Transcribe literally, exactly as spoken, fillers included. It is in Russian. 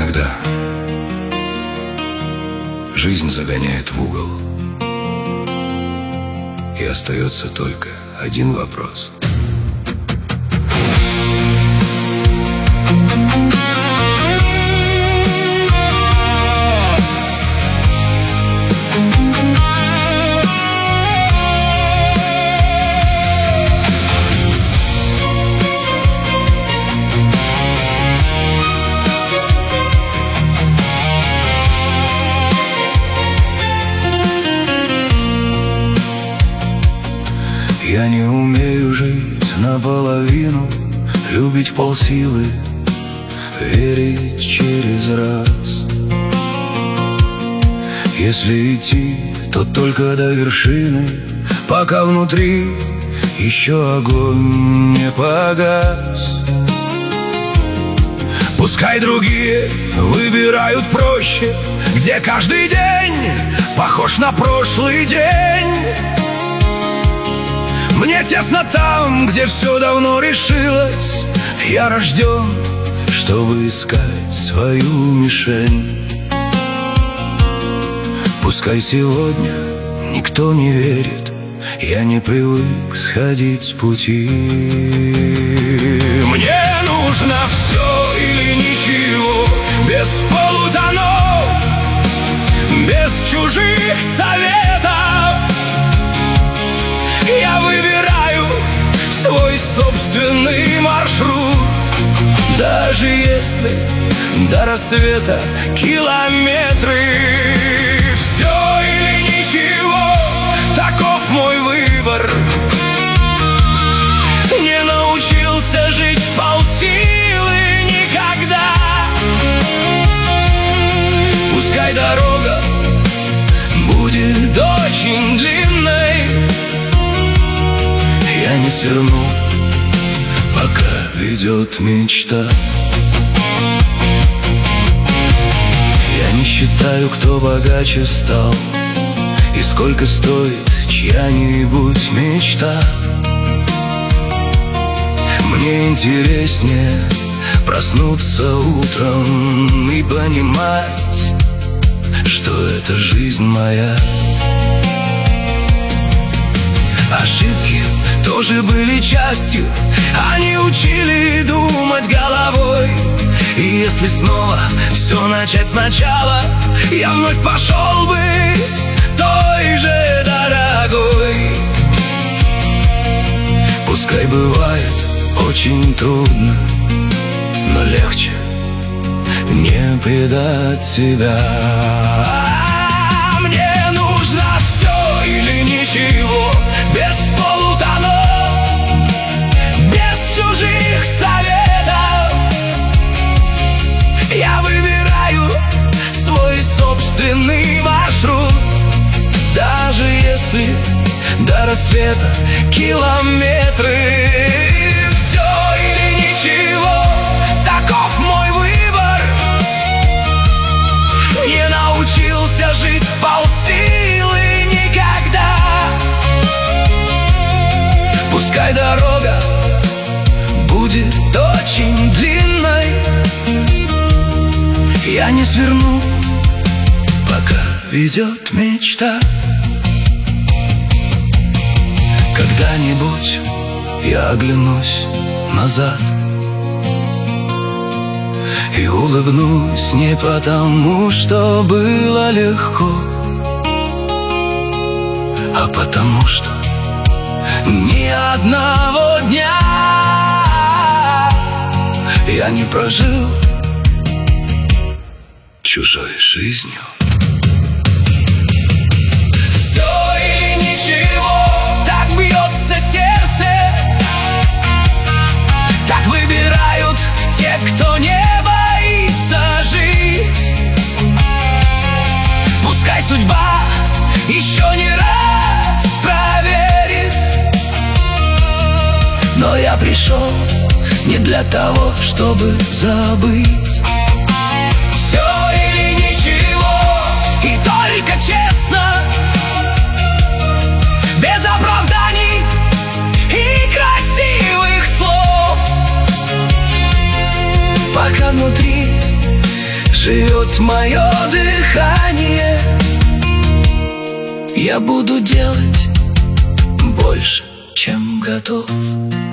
Иногда жизнь загоняет в угол, и остается только один вопрос. Я не умею жить наполовину, любить полсилы, верить через раз. Если идти, то только до вершины, пока внутри еще огонь не погас. Пускай другие выбирают проще, где каждый день похож на прошлый день. Мне тесно там, где все давно решилось. Я рожден, чтобы искать свою мишень. Пускай сегодня никто не верит, я не привык сходить с пути. Мне нужно все или ничего, без полутонов, без чужих советов. Я выбираю свой собственный маршрут, даже если до рассвета километры. Все или ничего, таков мой выбор. Не научился жить вполсилы никогда. Пускай дорога будет очень длинной, я не сверну, пока ведет мечта. Я не считаю, кто богаче стал и сколько стоит чья-нибудь мечта. Мне интереснее проснуться утром и понимать, что это жизнь моя. Ошибки тоже были частью, они учили думать головой. И если снова все начать сначала, я вновь пошел бы той же дорогой. Пускай бывает очень трудно, но легче не предать себя. Мне нужно все или ничего, без полутонов, без чужих советов. Я выбираю свой собственный маршрут, даже если до рассвета километры. Все или ничего, таков мой выбор. Не научился жить вполсилы никогда. Пускай дорога будет очень длинной, я не сверну, пока ведет мечта. Когда-нибудь я оглянусь назад и улыбнусь не потому, что было легко, а потому что ни одного дня я не прожил чужой жизнью. Все или ничего, так бьется сердце, так выбирают те, кто не боится жить. Пускай судьба еще не раз проверит, но я пришел не для того, чтобы забыть. Все или ничего, и только честно, без оправданий и красивых слов. Пока внутри живет мое дыхание. Я буду делать больше, чем готов.